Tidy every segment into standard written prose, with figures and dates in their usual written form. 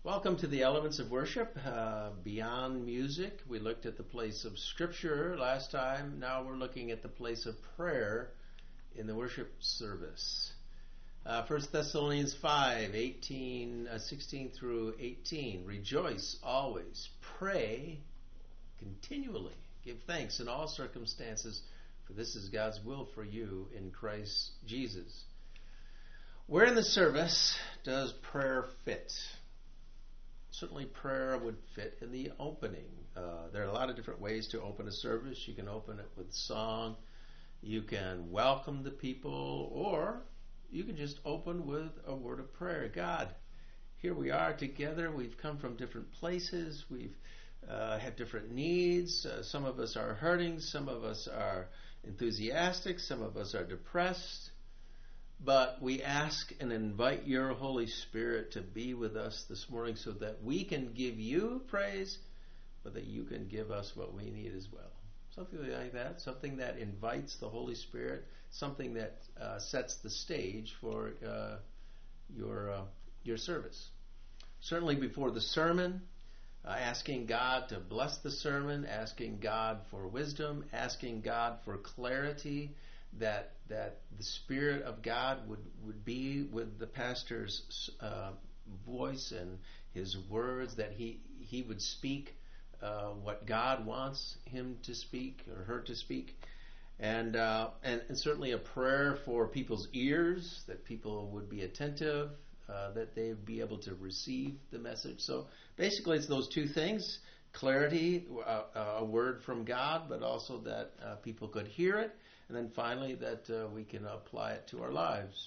Welcome to the Elements of Worship, Beyond Music. We looked at the place of Scripture last time. Now we're looking at the place of prayer in the worship service. 1 Thessalonians 5, 16 through 18. Rejoice always. Pray continually. Give thanks in all circumstances, for this is God's will for you in Christ Jesus. Where in the service does prayer fit? Certainly prayer would fit in the opening. There are a lot of different ways to open a service. You can open it with song. You can welcome the people, or you can just open with a word of prayer. God, here we are together. We've come from different places. We've had different needs. Some of us are hurting. Some of us are enthusiastic. Some of us are depressed. But we ask and invite your Holy Spirit to be with us this morning so that we can give you praise, but that you can give us what we need as well. Something like that, something that invites the Holy Spirit, something that sets the stage for your service. Certainly before the sermon, asking God to bless the sermon, asking God for wisdom, asking God for clarity, that the Spirit of God would be with the pastor's voice and his words, that he would speak what God wants him to speak or her to speak, and certainly a prayer for people's ears, that people would be attentive, that they would be able to receive the message. So basically it's those two things: clarity, a word from God, but also that people could hear it. And then finally, that we can apply it to our lives.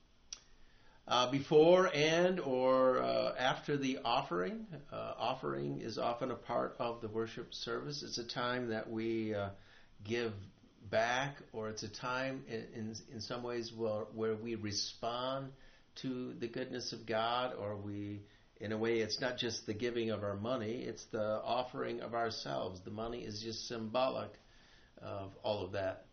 Before and or after the offering, offering is often a part of the worship service. It's a time that we give back, or it's a time in some ways where we respond to the goodness of God, or in a way, it's not just the giving of our money, it's the offering of ourselves. The money is just symbolic of all of that.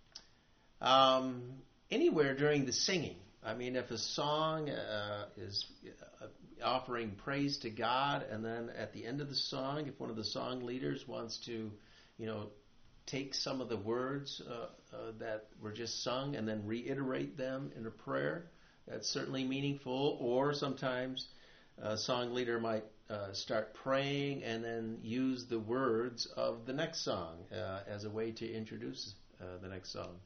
Anywhere during the singing. I mean, if a song is offering praise to God, and then at the end of the song, if one of the song leaders wants to, take some of the words that were just sung and then reiterate them in a prayer, that's certainly meaningful. Or sometimes a song leader might start praying and then use the words of the next song as a way to introduce the next song.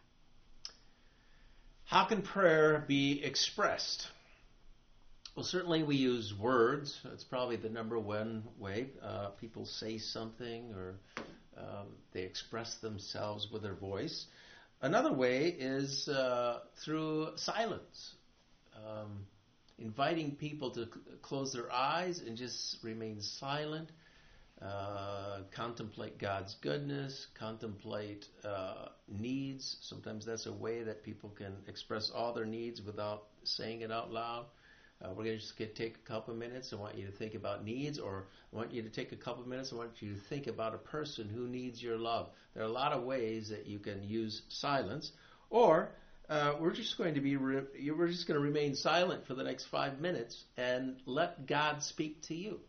How can prayer be expressed? Well, certainly we use words. It's probably the number one way. People say something, or they express themselves with their voice. Another way is through silence. Inviting people to close their eyes and just remain silent. Contemplate God's goodness, contemplate needs. Sometimes that's a way that people can express all their needs without saying it out loud. We're going to just take a couple of minutes. I want you to think about needs, or I want you to take a couple of minutes. I want you to think about a person who needs your love. There are a lot of ways that you can use silence, or we're just going to remain silent for the next 5 minutes and let God speak to you.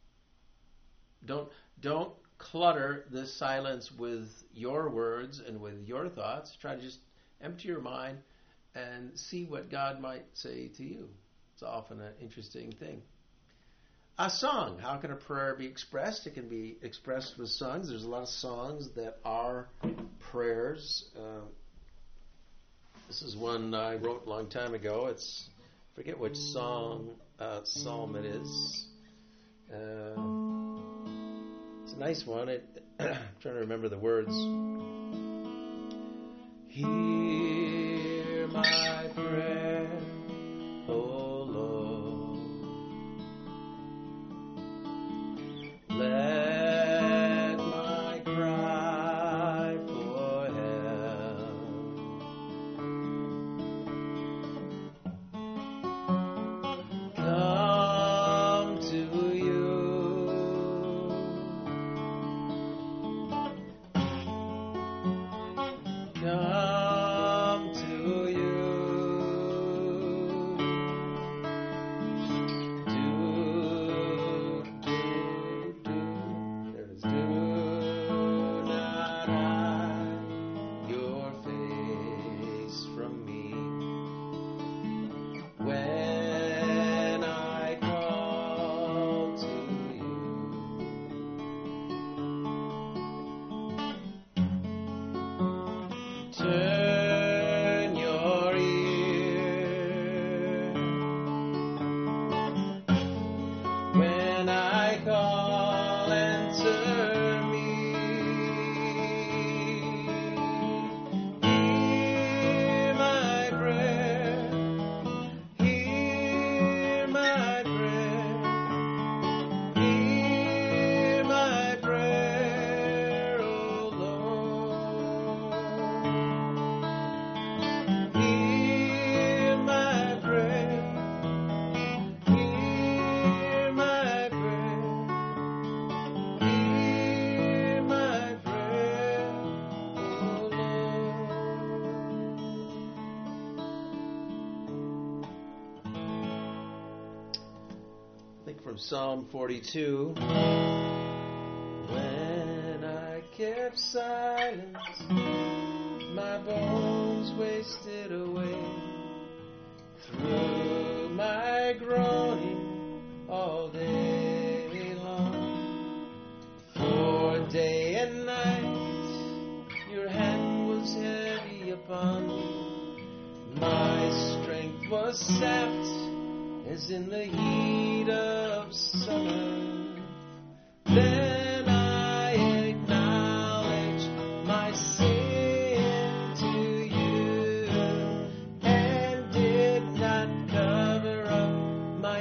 Don't clutter this silence with your words and with your thoughts. Try to just empty your mind and see what God might say to you. It's often an interesting thing. A song. How can a prayer be expressed? It can be expressed with songs. There's a lot of songs that are prayers. This is one I wrote a long time ago. I forget which psalm it is. It's a nice one. I'm trying to remember the words. Hear my prayer, O Lord. Let my cry for help come to you. Come to you. from Psalm 42. When I kept silence, my bones wasted away through my groaning all day long. For day and night your hand was heavy upon me. My strength was sapped as in the heat of summer. Then I acknowledged my sin to you and did not cover up my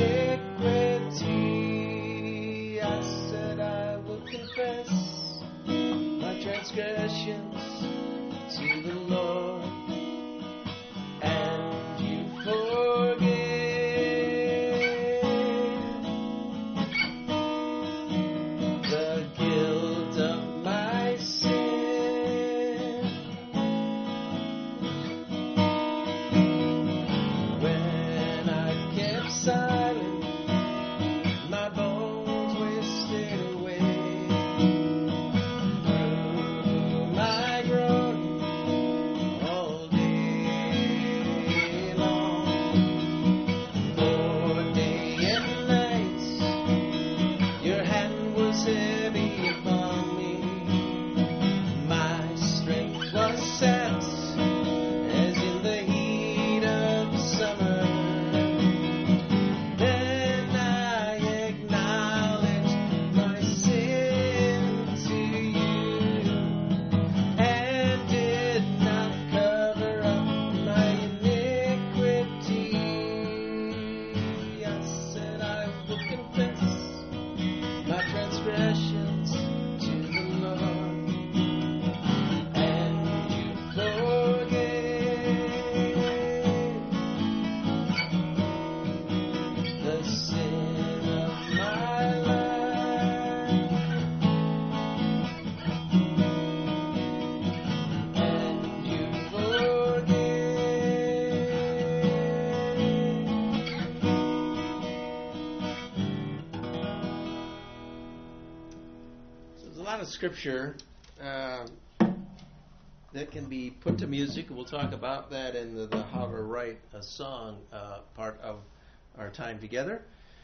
iniquity. I said I will confess my transgressions to the Lord, and you forgave the guilt of my sin. When I kept silent, my bones wasted away through my groaning all day long. For day and night your hand was heavy upon me. My strength was sapped as in the heat of summer. Then I acknowledged my sin to you and did not cover up my iniquity. I said I will confess my transgressions to the Lord, and you forgave the sin of my life, and you So there's a lot of scripture that can be put to music. We'll talk about that in the how to write a song part of our time together.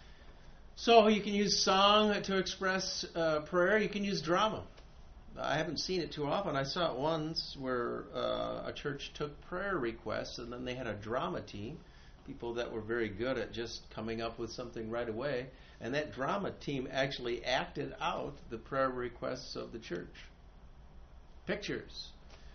So you can use song to express prayer. You can use drama. I haven't seen it too often. I saw it once where a church took prayer requests and then they had a drama team, people that were very good at just coming up with something right away. And that drama team actually acted out the prayer requests of the church. Pictures.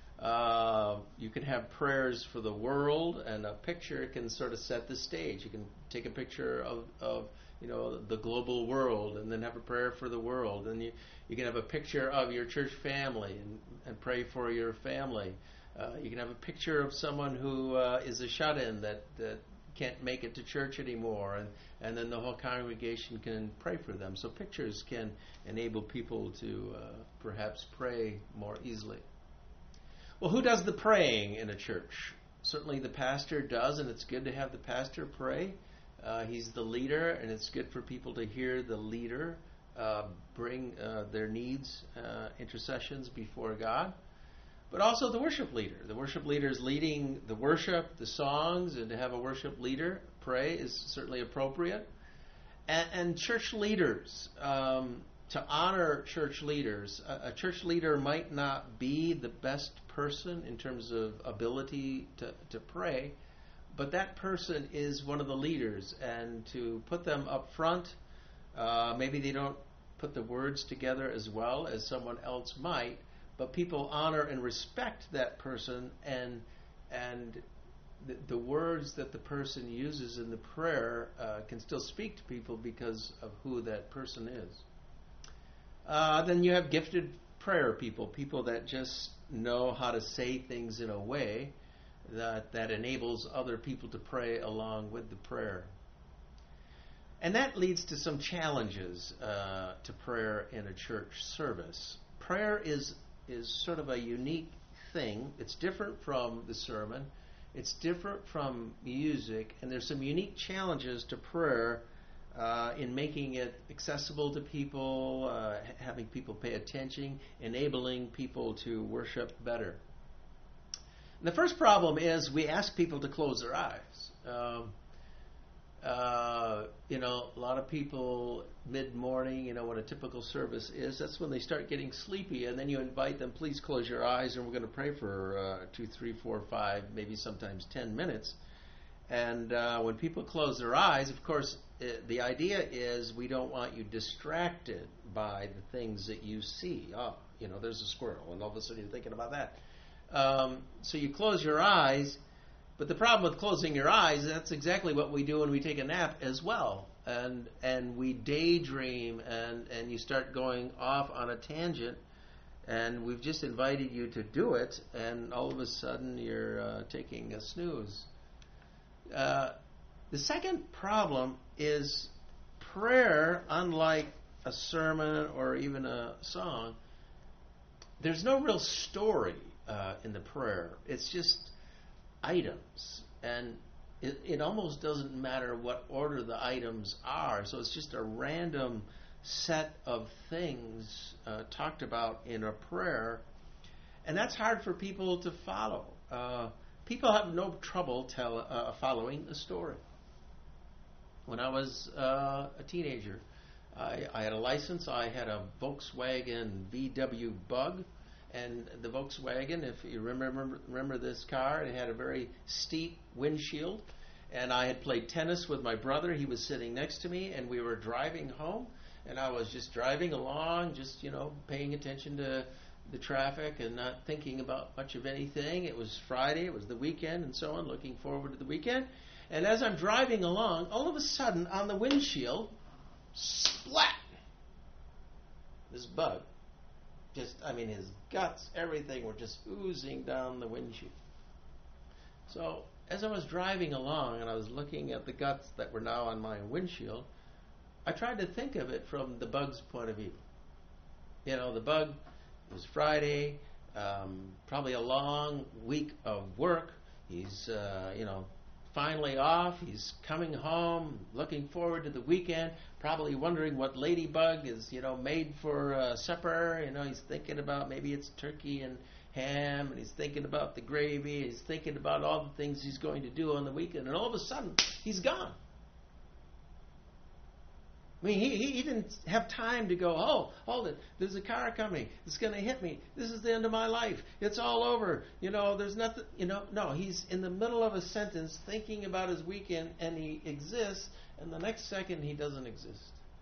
You can have prayers for the world, and a picture can sort of set the stage. You can take a picture of the global world and then have a prayer for the world. And you can have a picture of your church family and pray for your family. You can have a picture of someone who is a shut-in that can't make it to church anymore, and then the whole congregation can pray for them. So pictures can enable people to perhaps pray more easily. Well, who does the praying in a church? Certainly the pastor does, and it's good to have the pastor pray. He's the leader, and it's good for people to hear the leader bring their needs, intercessions before God. But also the worship leader. The worship leader is leading the worship, the songs, and to have a worship leader pray is certainly appropriate. And church leaders, to honor church leaders, a church leader might not be the best person in terms of ability to pray, but that person is one of the leaders, and to put them up front, maybe they don't put the words together as well as someone else might, but people honor and respect that person, and the words that the person uses in the prayer can still speak to people because of who that person is. Then you have gifted prayer people that just know how to say things in a way that enables other people to pray along with the prayer. And that leads to some challenges to prayer in a church service. Prayer is sort of a unique thing. It's different from the sermon. It's different from music. And there's some unique challenges to prayer in making it accessible to people, having people pay attention, enabling people to worship better. And the first problem is we ask people to close their eyes. A lot of people mid-morning, when a typical service is, that's when they start getting sleepy, and then you invite them, please close your eyes, and we're going to pray for 2, 3, 4, 5, maybe sometimes 10 minutes. And when people close their eyes, of course, the idea is we don't want you distracted by the things that you see. There's a squirrel, and all of a sudden you're thinking about that. So you close your eyes, but the problem with closing your eyes, that's exactly what we do when we take a nap as well. And we daydream, and you start going off on a tangent, and we've just invited you to do it, and all of a sudden you're taking a snooze. The second problem is prayer, unlike a sermon or even a song, there's no real story in the prayer. It's just items, and it almost doesn't matter what order the items are, so it's just a random set of things talked about in a prayer, and that's hard for people to follow. People have no trouble following a story. When I was a teenager, I had a license. I had a Volkswagen VW Bug, and the Volkswagen, if you remember this car, it had a very steep windshield, and I had played tennis with my brother. He was sitting next to me, and we were driving home, and I was just driving along, just paying attention to the traffic and not thinking about much of anything. It was Friday, it was the weekend, and so on, looking forward to the weekend. And as I'm driving along, all of a sudden, on the windshield, splat! This bug. His guts, everything were just oozing down the windshield. So, as I was driving along and I was looking at the guts that were now on my windshield, I tried to think of it from the bug's point of view. The bug, it was Friday, probably a long week of work. He's, finally off. He's coming home, looking forward to the weekend, probably wondering what Ladybug is, made for supper. He's thinking about maybe it's turkey and ham, and he's thinking about the gravy. He's thinking about all the things he's going to do on the weekend, and all of a sudden, he's gone. He didn't have time to go, oh, hold it, there's a car coming, it's going to hit me, this is the end of my life, it's all over, there's nothing, no, he's in the middle of a sentence thinking about his weekend, and he exists, and the next second he doesn't exist.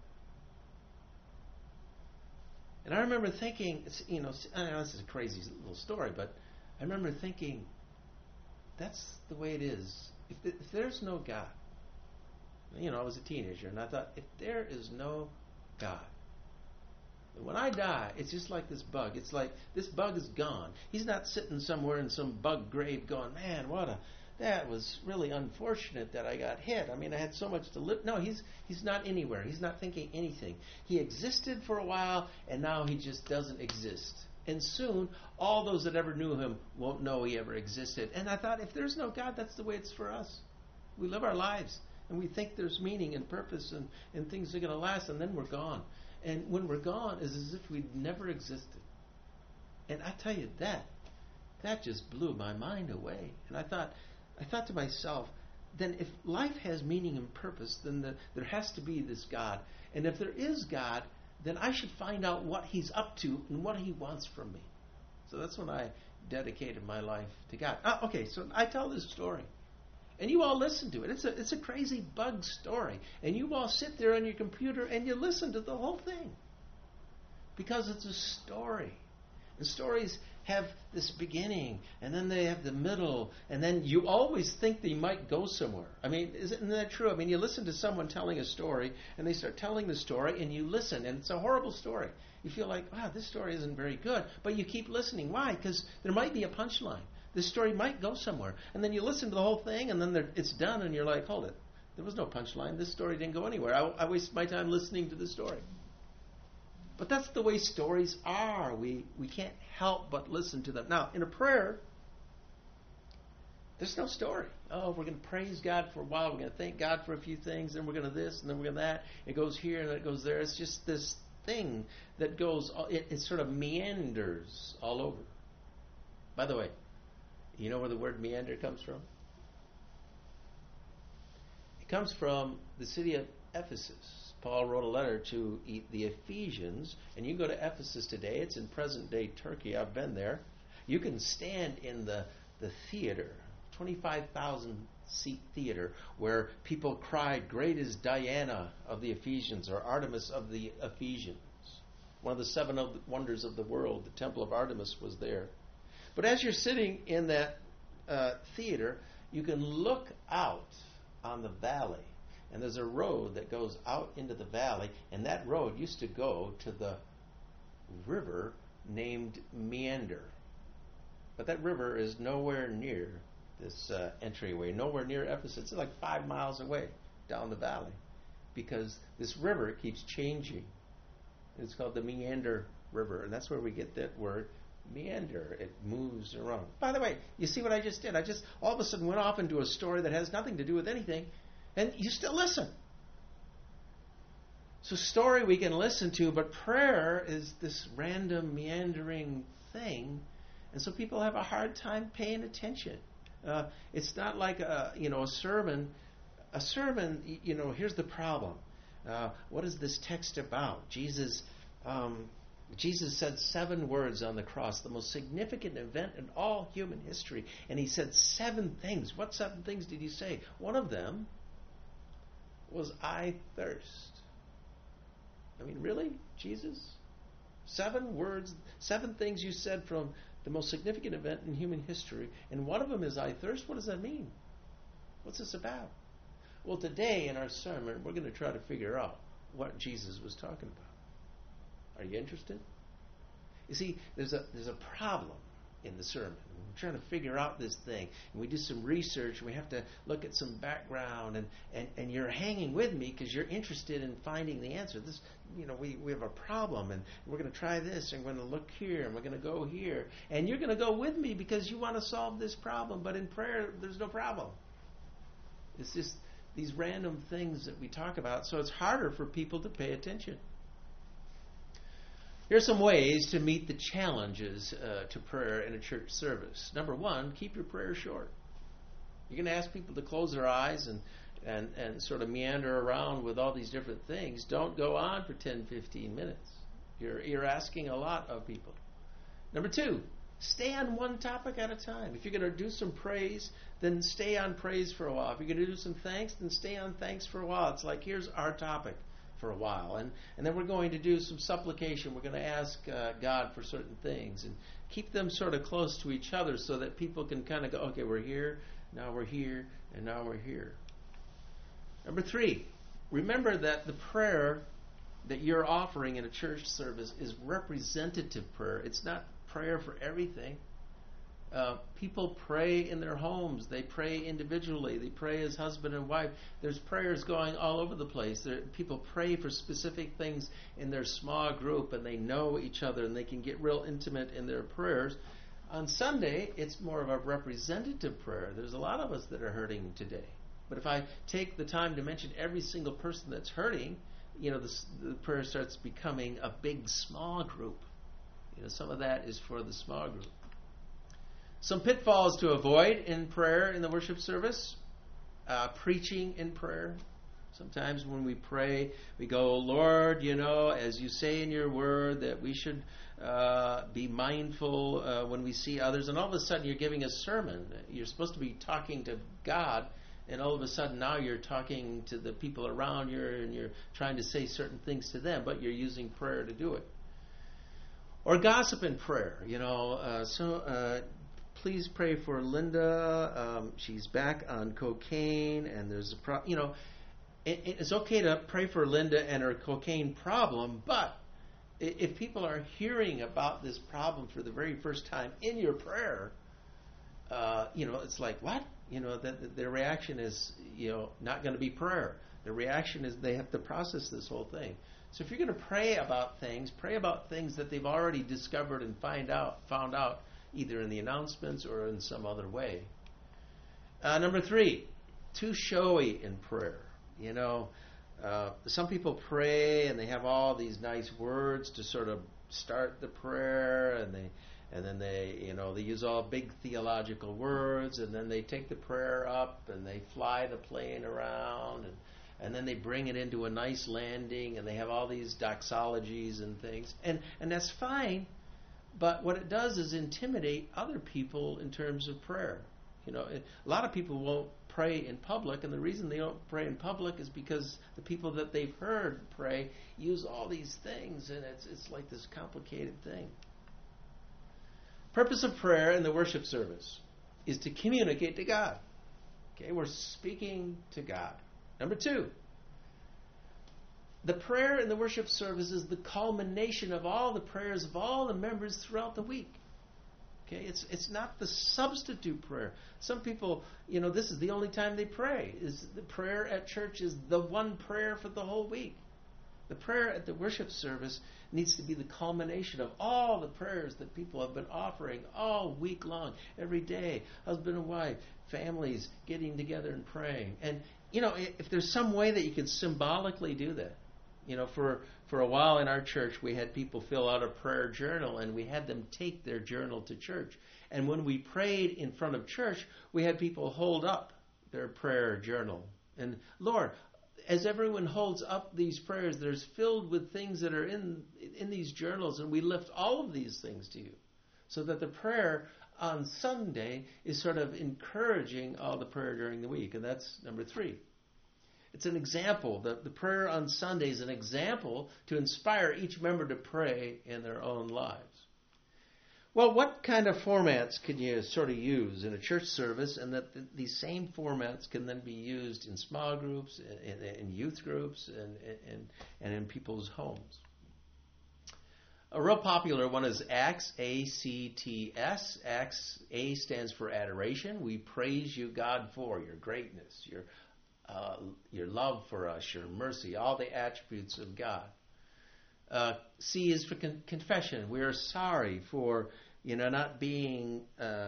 And I remember thinking, I know this is a crazy little story, but I remember thinking, that's the way it is. If there's no God, I was a teenager, and I thought, if there is no God, when I die, it's just like this bug. It's like this bug is gone. He's not sitting somewhere in some bug grave going, man, that was really unfortunate that I got hit. I had so much to live. No, he's not anywhere. He's not thinking anything. He existed for a while, and now he just doesn't exist. And soon, all those that ever knew him won't know he ever existed. And I thought, if there's no God, that's the way it's for us. We live our lives. And we think there's meaning and purpose and things are going to last, and then we're gone. And when we're gone, it's as if we'd never existed. And I tell you, that just blew my mind away. And I thought to myself, then if life has meaning and purpose, then there has to be this God. And if there is God, then I should find out what He's up to and what He wants from me. So that's when I dedicated my life to God. Okay, so I tell this story. And you all listen to it. It's a crazy bug story. And you all sit there on your computer and you listen to the whole thing. Because it's a story. And stories have this beginning, and then they have the middle, and then you always think they might go somewhere. Isn't that true? You listen to someone telling a story, and they start telling the story, and you listen, and it's a horrible story. You feel like, wow, this story isn't very good. But you keep listening. Why? Because there might be a punchline. This story might go somewhere. And then you listen to the whole thing, and then it's done, and you're like, hold it. There was no punchline. This story didn't go anywhere. I wasted my time listening to the story. But that's the way stories are. We can't help but listen to them. Now, in a prayer, There's no story. Oh, we're going to praise God for a while. We're going to thank God for a few things. Then we're going to this, and then we're going to that. It goes here, and then it goes there. It's just this thing that goes, it sort of meanders all over. By the way, you know where the word meander comes from? It comes from the city of Ephesus. Paul wrote a letter to the Ephesians, and you go to Ephesus today. It's in present-day Turkey. I've been there. You can stand in the theater, 25,000-seat theater, where people cried, "Great is Diana of the Ephesians," or Artemis of the Ephesians. One of the 7 wonders of the world, the Temple of Artemis, was there. But as you're sitting in that theater, you can look out on the valley. And there's a road that goes out into the valley, and that road used to go to the river named Meander. But that river is nowhere near this entryway, nowhere near Ephesus. It's like 5 miles away down the valley, because this river keeps changing. It's called the Meander River, and that's where we get that word meander. It moves around. By the way, you see what I just did? I just all of a sudden went off into a story that has nothing to do with anything, and you still listen. So story we can listen to, but prayer is this random meandering thing, and so people have a hard time paying attention. It's not like a sermon. A sermon, here's the problem. What is this text about? Jesus said 7 words on the cross, the most significant event in all human history. And he said 7 things. What 7 things did he say? One of them was, "I thirst." I mean, really? Jesus? 7 words, 7 things you said from the most significant event in human history, and one of them is, "I thirst"? What does that mean? What's this about? Well, today in our sermon, we're going to try to figure out what Jesus was talking about. Are you interested? You see, there's a problem in the sermon. We're trying to figure out this thing, and we do some research, and we have to look at some background, and you're hanging with me because you're interested in finding the answer. This, we have a problem, and we're going to try this, and we're going to look here, and we're going to go here, and you're going to go with me because you want to solve this problem. But in prayer, there's no problem. It's just these random things that we talk about, so it's harder for people to pay attention. Here's some ways to meet the challenges to prayer in a church service. Number 1, keep your prayer short. You're going to ask people to close their eyes and sort of meander around with all these different things. Don't go on for 10, 15 minutes. You're asking a lot of people. Number 2, stay on one topic at a time. If you're going to do some praise, then stay on praise for a while. If you're going to do some thanks, then stay on thanks for a while. It's like, here's our topic for a while. And then we're going to do some supplication. We're going to ask God for certain things and keep them sort of close to each other so that people can kind of go, okay, we're here, now we're here, and now we're here. Number 3, remember that the prayer that you're offering in a church service is representative prayer. It's not prayer for everything. People pray in their homes. They pray individually. They pray as husband and wife. There's prayers going all over the place. People pray for specific things in their small group, and they know each other, and they can get real intimate in their prayers. On Sunday, it's more of a representative prayer. There's a lot of us that are hurting today. But if I take the time to mention every single person that's hurting, the prayer starts becoming a big, small group. Some of that is for the small group. Some pitfalls to avoid in prayer in the worship service. Preaching in prayer. Sometimes when we pray, we go, "Lord, as you say in your word that we should be mindful when we see others." And all of a sudden you're giving a sermon. You're supposed to be talking to God, and all of a sudden now you're talking to the people around you, and you're trying to say certain things to them, but you're using prayer to do it. Or gossip in prayer. Please pray for Linda. She's back on cocaine, and there's a it's okay to pray for Linda and her cocaine problem, but if people are hearing about this problem for the very first time in your prayer, it's like, what? Their reaction is, not going to be prayer. Their reaction is they have to process this whole thing. So if you're going to pray about things that they've already discovered and found out, either in the announcements or in some other way. Number 3, too showy in prayer. You know, some people pray and they have all these nice words to sort of start the prayer, and then they use all big theological words, and then they take the prayer up and they fly the plane around, and then they bring it into a nice landing, and they have all these doxologies and things, and that's fine, but what it does is intimidate other people in terms of prayer. You know, a lot of people won't pray in public, and the reason they don't pray in public is because the people that they've heard pray use all these things, and it's like this complicated thing. Purpose of prayer in the worship service is to communicate to God. Okay, we're speaking to God. Number 2, the prayer in the worship service is the culmination of all the prayers of all the members throughout the week. Okay, it's not the substitute prayer. Some people, this is the only time they pray. Is the prayer at church is the one prayer for the whole week. The prayer at the worship service needs to be the culmination of all the prayers that people have been offering all week long, every day. Husband and wife, families getting together and praying. And, if there's some way that you can symbolically do that. For a while in our church, we had people fill out a prayer journal, and we had them take their journal to church. And when we prayed in front of church, we had people hold up their prayer journal. And, Lord, as everyone holds up these prayers, there's filled with things that are in these journals, and we lift all of these things to you, so that the prayer on Sunday is sort of encouraging all the prayer during the week. And that's number 3. It's an example. The prayer on Sunday is an example to inspire each member to pray in their own lives. Well, what kind of formats can you sort of use in a church service, and that these same formats can then be used in small groups, in youth groups, and in people's homes? A real popular one is ACTS, A-C-T-S. ACTS, A stands for adoration. We praise you, God, for your greatness, your love for us, your mercy, all the attributes of God. C is for confession. We are sorry for not being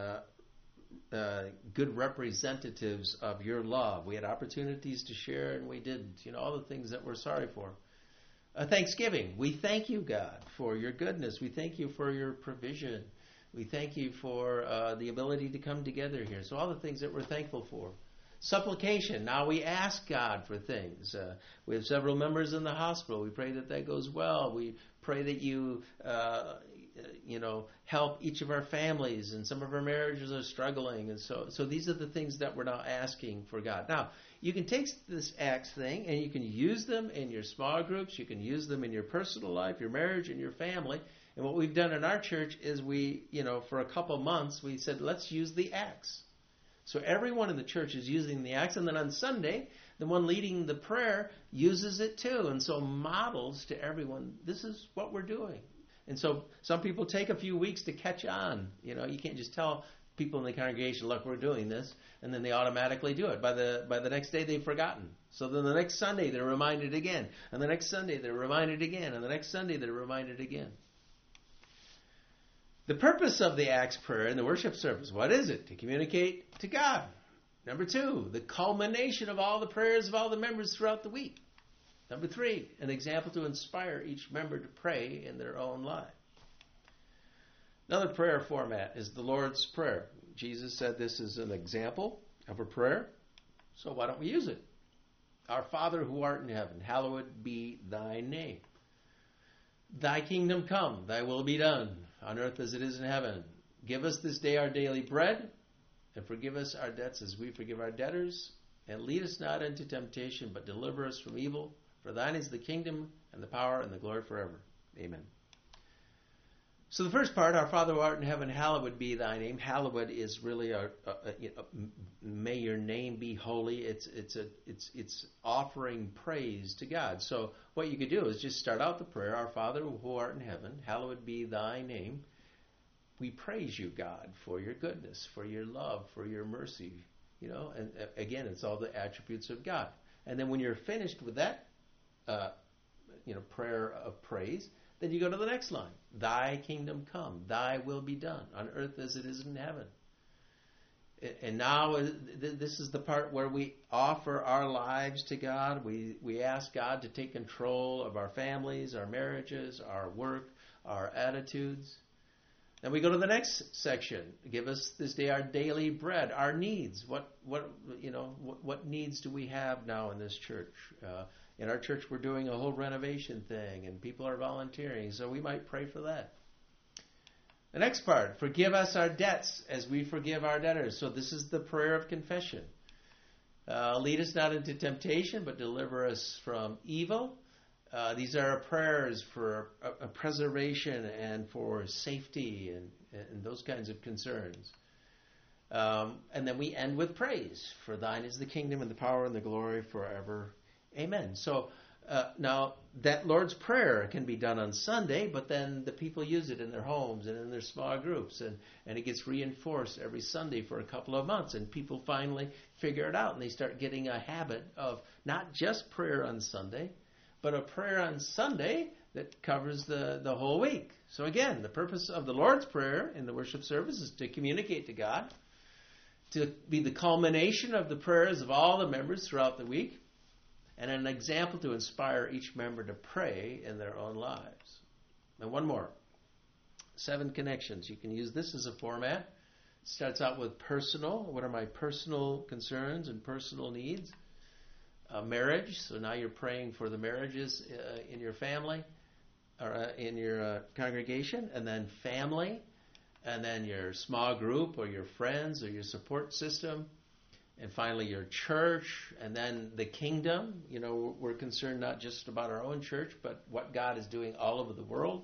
good representatives of your love. We had opportunities to share and we didn't. All the things that we're sorry for. Thanksgiving. We thank you, God, for your goodness. We thank you for your provision. We thank you for the ability to come together here. So all the things that we're thankful for. Supplication. Now we ask God for things. We have several members in the hospital. We pray that goes well. We pray that you, help each of our families, and some of our marriages are struggling. And so these are the things that we're now asking for God. Now, you can take this ACTS thing and you can use them in your small groups. You can use them in your personal life, your marriage, and your family. And what we've done in our church is we, for a couple months, we said, let's use the ACTS. So everyone in the church is using the ACTS, and then on Sunday, the one leading the prayer uses it too, and so models to everyone, this is what we're doing. And so some people take a few weeks to catch on. You can't just tell people in the congregation, look, we're doing this, and then they automatically do it. By the next day, they've forgotten. So then the next Sunday, they're reminded again, and the next Sunday, they're reminded again, and the next Sunday, they're reminded again. The purpose of the ACTS prayer in the worship service, what is it? To communicate to God. Number 2, the culmination of all the prayers of all the members throughout the week. Number 3, an example to inspire each member to pray in their own life. Another prayer format is the Lord's Prayer. Jesus said this is an example of a prayer, so why don't we use it? Our Father who art in heaven, hallowed be thy name. Thy kingdom come, thy will be done, on earth as it is in heaven. Give us this day our daily bread, and forgive us our debts as we forgive our debtors. And lead us not into temptation, but deliver us from evil. For thine is the kingdom, and the power, and the glory forever. Amen. So the first part, our Father who art in heaven, hallowed be thy name. Hallowed is really may your name be holy. It's offering praise to God. So what you could do is just start out the prayer, our Father who art in heaven, hallowed be thy name. We praise you, God, for your goodness, for your love, for your mercy. And again, it's all the attributes of God. And then when you're finished with that, prayer of praise, then you go to the next line. Thy kingdom come, thy will be done, on earth as it is in heaven. And now this is the part where we offer our lives to God. We ask God to take control of our families, our marriages, our work, our attitudes. Then we go to the next section. Give us this day our daily bread, our needs. What needs do we have now in this church? In our church, we're doing a whole renovation thing, and people are volunteering, so we might pray for that. The next part, forgive us our debts as we forgive our debtors. So this is the prayer of confession. Lead us not into temptation, but deliver us from evil. These are prayers for a preservation and for safety and those kinds of concerns. And then we end with praise. For thine is the kingdom and the power and the glory forever. Amen. So now that Lord's Prayer can be done on Sunday, but then the people use it in their homes and in their small groups. And it gets reinforced every Sunday for a couple of months. And people finally figure it out. And they start getting a habit of not just prayer on Sunday, but a prayer on Sunday that covers the whole week. So again, the purpose of the Lord's Prayer in the worship service is to communicate to God, to be the culmination of the prayers of all the members throughout the week, and an example to inspire each member to pray in their own lives. And one more. 7 connections. You can use this as a format. It starts out with personal. What are my personal concerns and personal needs? Marriage. So now you're praying for the marriages in your family or in your congregation. And then family. And then your small group or your friends or your support system. And finally, your church, and then the kingdom. You know, we're concerned not just about our own church, but what God is doing all over the world.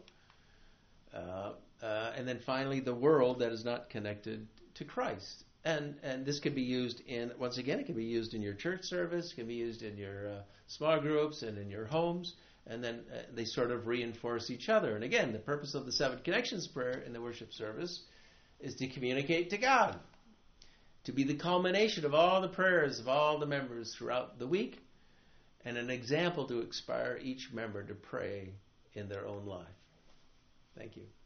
And then finally, the world that is not connected to Christ. And this can be used once again, it can be used in your church service, it can be used in your small groups and in your homes. And then they sort of reinforce each other. And again, the purpose of the 7 Connections prayer in the worship service is to communicate to God, to be the culmination of all the prayers of all the members throughout the week, and an example to inspire each member to pray in their own life. Thank you.